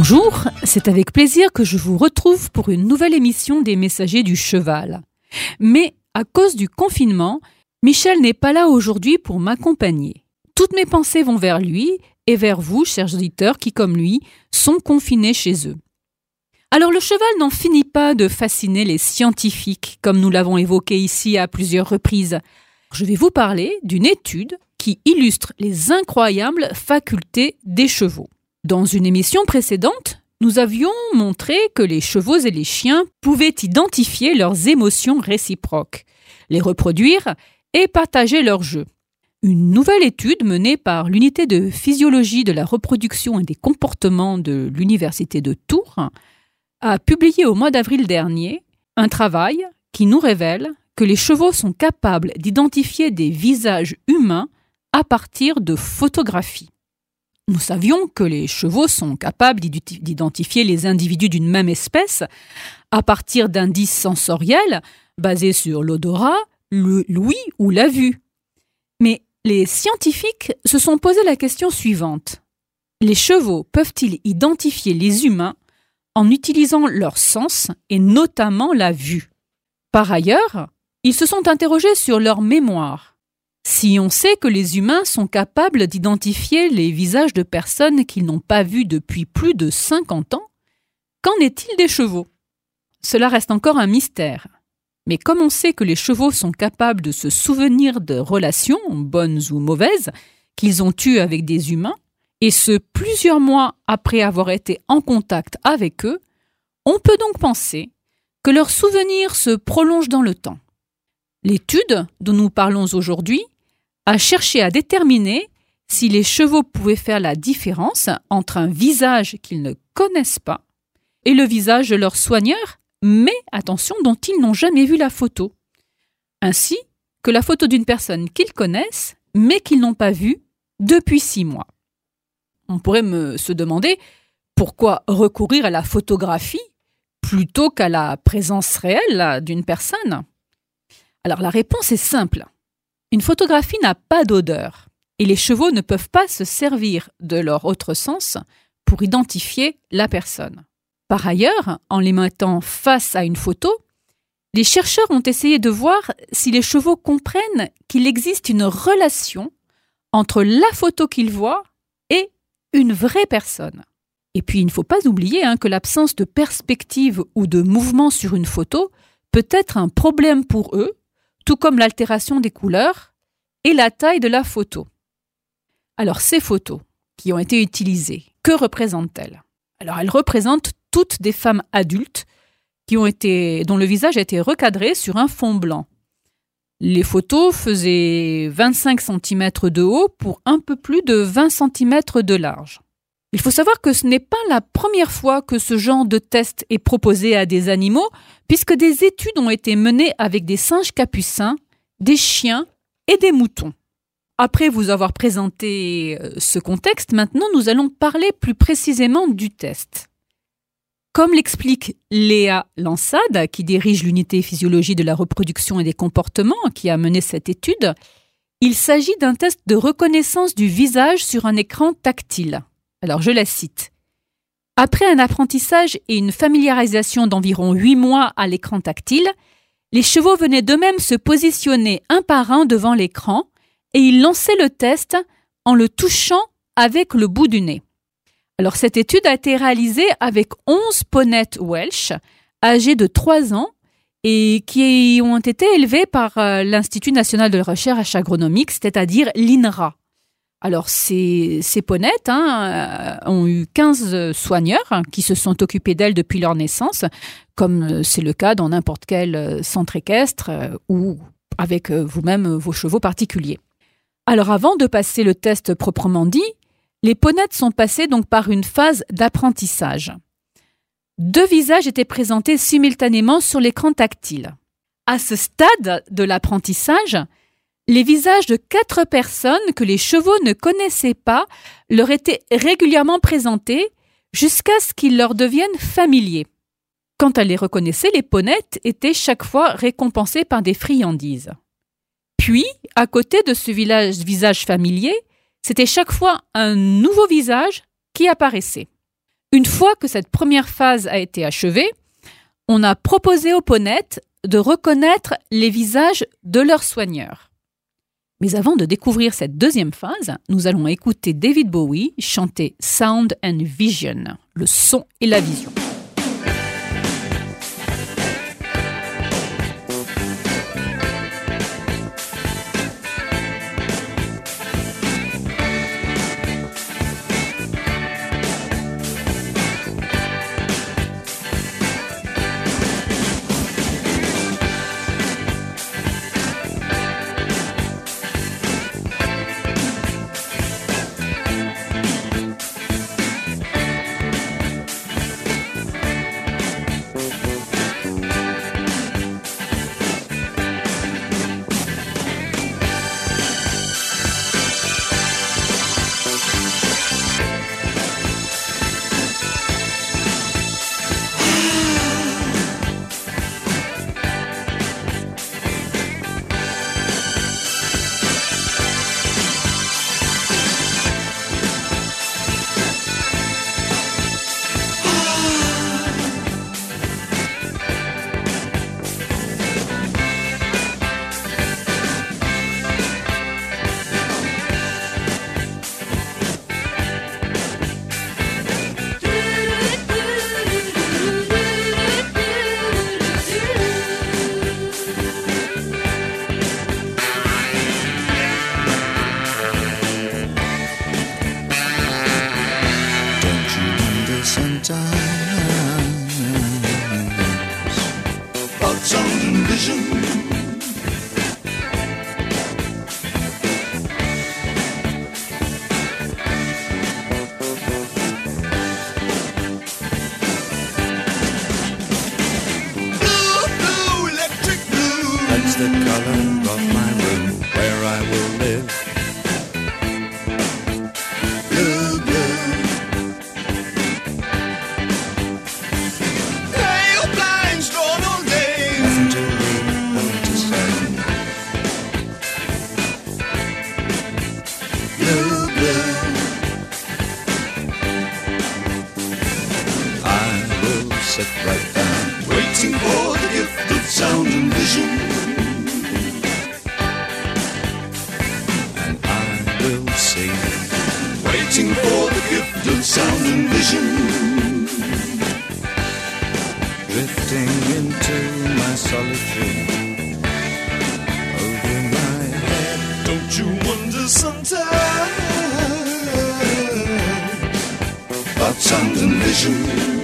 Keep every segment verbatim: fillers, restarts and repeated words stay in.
Bonjour, c'est avec plaisir que je vous retrouve pour une nouvelle émission des Messagers du Cheval. Mais à cause du confinement, Michel n'est pas là aujourd'hui pour m'accompagner. Toutes mes pensées vont vers lui et vers vous, chers auditeurs, qui, comme lui, sont confinés chez eux. Alors le cheval n'en finit pas de fasciner les scientifiques, comme nous l'avons évoqué ici à plusieurs reprises. Je vais vous parler d'une étude qui illustre les incroyables facultés des chevaux. Dans une émission précédente, nous avions montré que les chevaux et les chiens pouvaient identifier leurs émotions réciproques, les reproduire et partager leurs jeux. Une nouvelle étude menée par l'unité de physiologie de la reproduction et des comportements de l'Université de Tours a publié au mois d'avril dernier un travail qui nous révèle que les chevaux sont capables d'identifier des visages humains à partir de photographies. Nous savions que les chevaux sont capables d'identifier les individus d'une même espèce à partir d'indices sensoriels basés sur l'odorat, l'ouïe ou la vue. Mais les scientifiques se sont posé la question suivante. Les chevaux peuvent-ils identifier les humains en utilisant leurs sens et notamment la vue? Par ailleurs, ils se sont interrogés sur leur mémoire. Si on sait que les humains sont capables d'identifier les visages de personnes qu'ils n'ont pas vues depuis plus de cinquante ans, qu'en est-il des chevaux? Cela reste encore un mystère. Mais comme on sait que les chevaux sont capables de se souvenir de relations, bonnes ou mauvaises, qu'ils ont eues avec des humains, et ce plusieurs mois après avoir été en contact avec eux, on peut donc penser que leurs souvenirs se prolongent dans le temps. L'étude dont nous parlons aujourd'hui a cherché à déterminer si les chevaux pouvaient faire la différence entre un visage qu'ils ne connaissent pas et le visage de leur soigneur, mais attention, dont ils n'ont jamais vu la photo, ainsi que la photo d'une personne qu'ils connaissent, mais qu'ils n'ont pas vue depuis six mois. On pourrait me se demander pourquoi recourir à la photographie plutôt qu'à la présence réelle d'une personne. Alors la réponse est simple. Une photographie n'a pas d'odeur et les chevaux ne peuvent pas se servir de leur autre sens pour identifier la personne. Par ailleurs, en les mettant face à une photo, les chercheurs ont essayé de voir si les chevaux comprennent qu'il existe une relation entre la photo qu'ils voient et une vraie personne. Et puis, il ne faut pas oublier hein, que l'absence de perspective ou de mouvement sur une photo peut être un problème pour eux, tout comme l'altération des couleurs et la taille de la photo. Alors, ces photos qui ont été utilisées, que représentent-elles? Alors, elles représentent toutes des femmes adultes qui ont été, dont le visage a été recadré sur un fond blanc. Les photos faisaient vingt-cinq centimètres de haut pour un peu plus de vingt centimètres de large. Il faut savoir que ce n'est pas la première fois que ce genre de test est proposé à des animaux, puisque des études ont été menées avec des singes capucins, des chiens et des moutons. Après vous avoir présenté ce contexte, maintenant nous allons parler plus précisément du test. Comme l'explique Léa Lansade, qui dirige l'unité physiologie de la reproduction et des comportements, qui a mené cette étude, il s'agit d'un test de reconnaissance du visage sur un écran tactile. Alors, je la cite. Après un apprentissage et une familiarisation d'environ huit mois à l'écran tactile, les chevaux venaient d'eux-mêmes se positionner un par un devant l'écran et ils lançaient le test en le touchant avec le bout du nez. Alors, cette étude a été réalisée avec onze ponettes Welsh, âgées de trois ans et qui ont été élevées par l'Institut national de recherche agronomique, c'est-à-dire l'I N R A. Alors, ces, ces ponettes hein, ont eu quinze soigneurs hein, qui se sont occupés d'elles depuis leur naissance, comme c'est le cas dans n'importe quel centre équestre euh, ou avec euh, vous-même vos chevaux particuliers. Alors, avant de passer le test proprement dit, les ponettes sont passées donc par une phase d'apprentissage. Deux visages étaient présentés simultanément sur l'écran tactile. À ce stade de l'apprentissage, les visages de quatre personnes que les chevaux ne connaissaient pas leur étaient régulièrement présentés jusqu'à ce qu'ils leur deviennent familiers. Quand elles les reconnaissaient, les ponettes étaient chaque fois récompensées par des friandises. Puis, à côté de ce visage familier, c'était chaque fois un nouveau visage qui apparaissait. Une fois que cette première phase a été achevée, on a proposé aux ponettes de reconnaître les visages de leurs soigneurs. Mais avant de découvrir cette deuxième phase, nous allons écouter David Bowie chanter Sound and Vision, le son et la vision. the color of my room where I will live. Blue, blue. Pale blinds drawn all day. Nothing to read, nothing to say. Blue, blue. I will sit right down, waiting for the gift of sound and vision. Waiting for the gift of sound and vision. Drifting into my solitude. Over my head. Don't you wonder sometimes about sound and vision?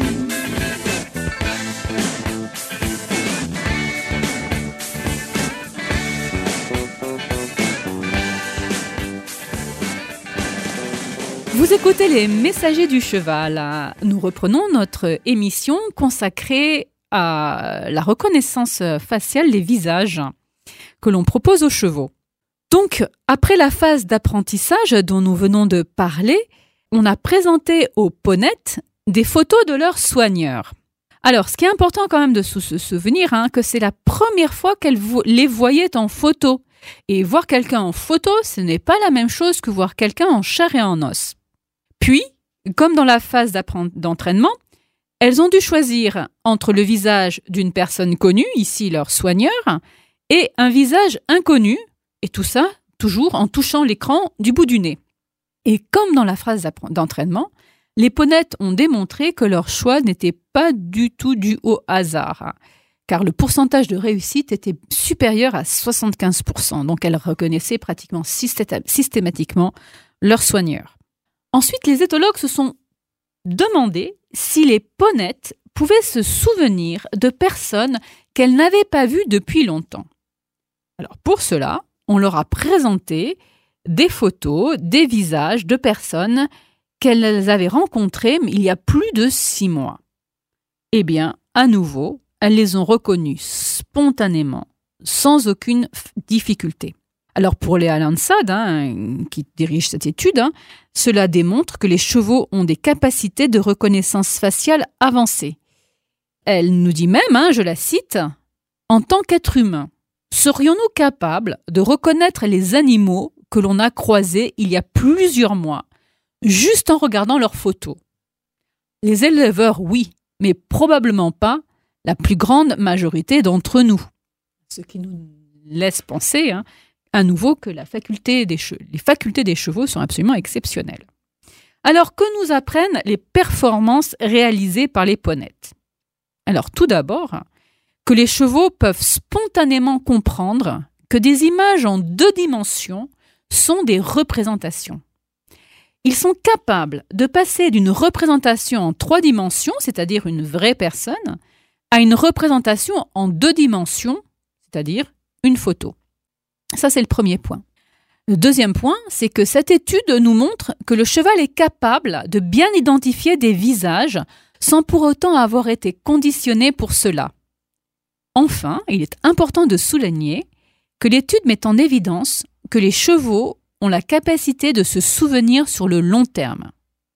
Vous écoutez les Messagers du Cheval. Nous reprenons notre émission consacrée à la reconnaissance faciale des visages que l'on propose aux chevaux. Donc, après la phase d'apprentissage dont nous venons de parler, on a présenté aux ponettes des photos de leurs soigneurs. Alors, ce qui est important quand même de se souvenir, hein, que c'est la première fois qu'elles les voyaient en photo. Et voir quelqu'un en photo, ce n'est pas la même chose que voir quelqu'un en chair et en os. Puis, comme dans la phase d'entraînement, elles ont dû choisir entre le visage d'une personne connue, ici leur soigneur, et un visage inconnu, et tout ça toujours en touchant l'écran du bout du nez. Et comme dans la phase d'entraînement, les ponettes ont démontré que leur choix n'était pas du tout dû au hasard, car le pourcentage de réussite était supérieur à soixante-quinze pour cent, donc elles reconnaissaient pratiquement systématiquement leur soigneur. Ensuite, les éthologues se sont demandé si les ponettes pouvaient se souvenir de personnes qu'elles n'avaient pas vues depuis longtemps. Alors pour cela, on leur a présenté des photos, des visages de personnes qu'elles avaient rencontrées il y a plus de six mois. Eh bien, à nouveau, elles les ont reconnues spontanément, sans aucune difficulté. Alors pour Léa Lansad, hein, qui dirige cette étude, hein, cela démontre que les chevaux ont des capacités de reconnaissance faciale avancées. Elle nous dit même, hein, je la cite, « En tant qu'être humain, serions-nous capables de reconnaître les animaux que l'on a croisés il y a plusieurs mois, juste en regardant leurs photos ? Les éleveurs, oui, mais probablement pas la plus grande majorité d'entre nous. Ce qui nous laisse penser, hein, à nouveau, que la faculté des che- les facultés des chevaux sont absolument exceptionnelles. Alors, que nous apprennent les performances réalisées par les ponettes ? Alors, tout d'abord, que les chevaux peuvent spontanément comprendre que des images en deux dimensions sont des représentations. Ils sont capables de passer d'une représentation en trois dimensions, c'est-à-dire une vraie personne, à une représentation en deux dimensions, c'est-à-dire une photo. Ça, c'est le premier point. Le deuxième point, c'est que cette étude nous montre que le cheval est capable de bien identifier des visages sans pour autant avoir été conditionné pour cela. Enfin, il est important de souligner que l'étude met en évidence que les chevaux ont la capacité de se souvenir sur le long terme.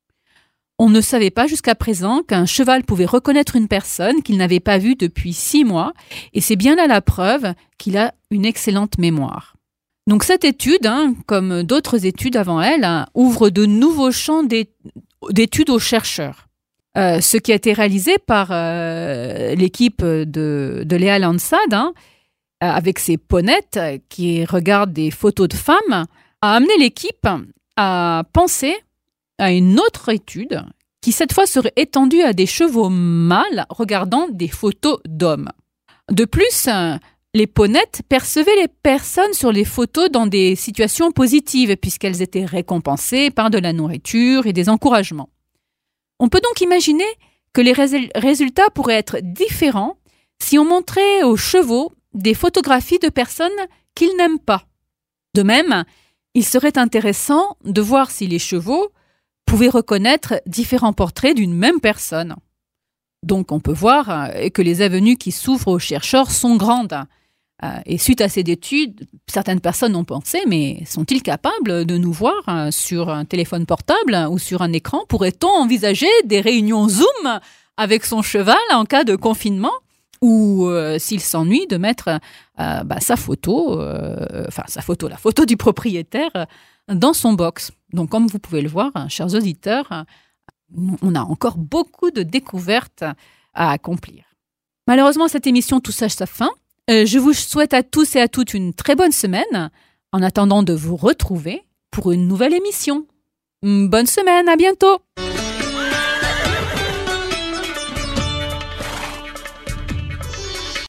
On ne savait pas jusqu'à présent qu'un cheval pouvait reconnaître une personne qu'il n'avait pas vue depuis six mois, et c'est bien là la preuve qu'il a une excellente mémoire. Donc cette étude, hein, comme d'autres études avant elle, hein, ouvre de nouveaux champs d'études aux chercheurs. Euh, ce qui a été réalisé par euh, l'équipe de, de Léa Lansad, hein, avec ses ponettes qui regardent des photos de femmes, a amené l'équipe à penser à une autre étude qui cette fois serait étendue à des chevaux mâles regardant des photos d'hommes. De plus, les ponettes percevaient les personnes sur les photos dans des situations positives puisqu'elles étaient récompensées par de la nourriture et des encouragements. On peut donc imaginer que les rés- résultats pourraient être différents si on montrait aux chevaux des photographies de personnes qu'ils n'aiment pas. De même, il serait intéressant de voir si les chevaux pouvaient reconnaître différents portraits d'une même personne. Donc on peut voir que les avenues qui s'ouvrent aux chercheurs sont grandes. Et suite à ces études, certaines personnes ont pensé, mais sont-ils capables de nous voir sur un téléphone portable ou sur un écran ? Pourrait-on envisager des réunions Zoom avec son cheval en cas de confinement ? Ou euh, s'il s'ennuie, de mettre euh, bah, sa photo, euh, enfin sa photo, la photo du propriétaire euh, dans son box. Donc comme vous pouvez le voir, hein, chers auditeurs, euh, on a encore beaucoup de découvertes à accomplir. Malheureusement, cette émission touche à sa fin. Euh, je vous souhaite à tous et à toutes une très bonne semaine, en attendant de vous retrouver pour une nouvelle émission. Bonne semaine, à bientôt!